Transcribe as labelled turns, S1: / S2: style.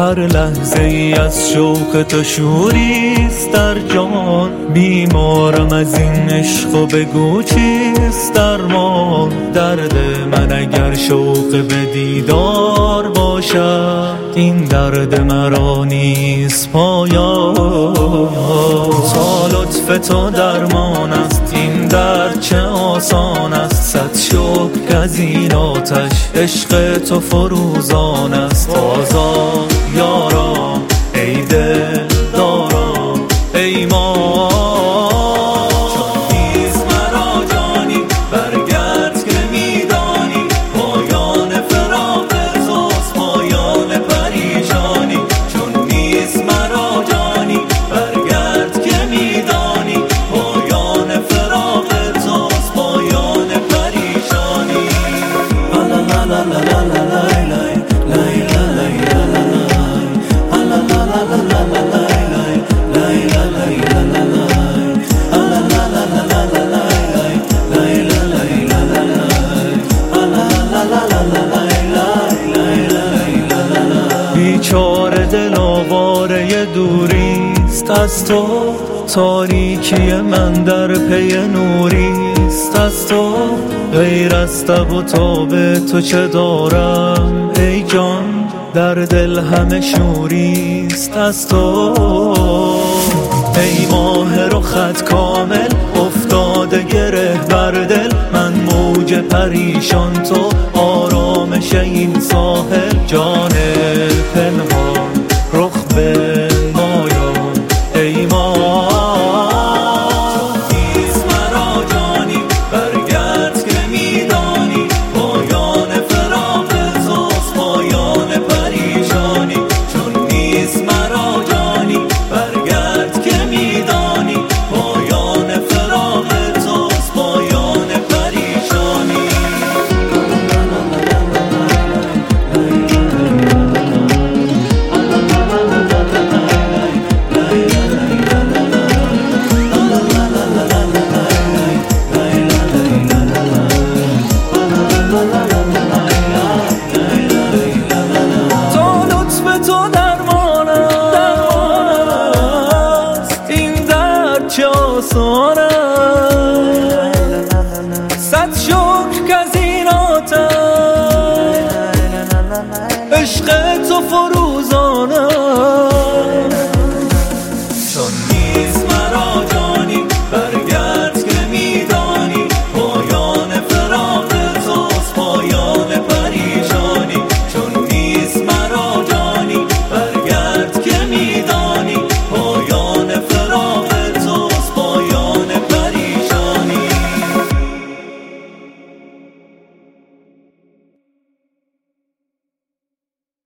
S1: هر لحظه ای از شوق تو شوریست در جان. بیمارم از این عشق و بگو چیست درمان. درد من اگر شوق به دیدار باشد، این درد مرا نیست پایان. تا لطف تو درمان است این درد چه آسان است. صد شکر از این آتش عشق تو فروزان است. آزاد یارا ای دل دارا ای ما، چون نیست مرا جانی برگرد که میدانی. پایان فراق توست پایان پریشانی. چون نیست مرا جانی برگرد که میدانی. پایان فراق توست پایان پریشانی. لا لا لا لا لا بیچاره دل آواره دوریست از تو. تاریکی من در پی نوریست از تو. غیر از تب و تاب تو چه دارم ای جان. در دل همه شوریست از تو. ای ماه رخت کامل افتاده گره بر دل. من موج پریشان تو آرامش این ساحل. جان